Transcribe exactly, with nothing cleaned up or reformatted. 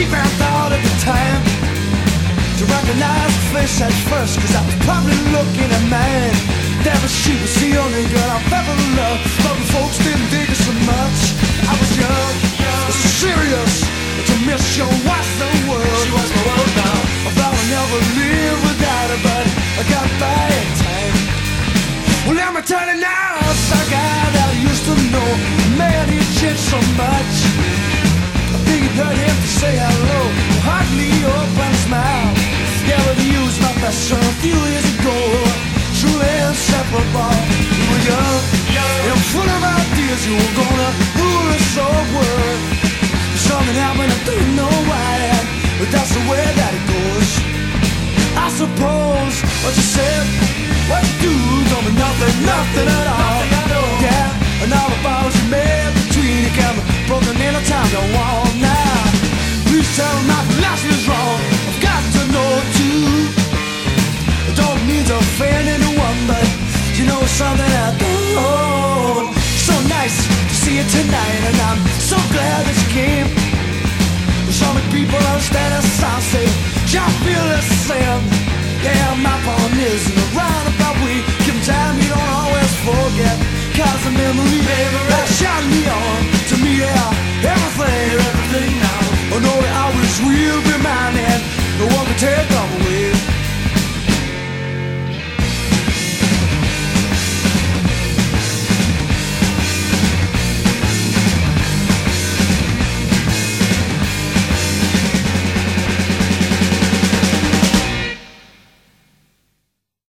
man thought at the time to recognize the face at first, cause I was probably looking at mine. Damn, she was the only girl I've ever loved, but the folks didn't dig her so much. I was young, serious, to miss your wife the world. She was my world now. I thought I'd never live without her, but I got by in time. Well, let me tell you now, the guy that I used to know, man, he changed so much. I think it hurt him to say hello, hardly open his mouth. Yeah, but he was my best friend a few years ago, truly inseparable. We were young, and full of ideas, you were gonna rule this whole world. Something happened, I didn't know why, but that's the way that it goes. I suppose what you said, what you do, don't mean nothing, nothing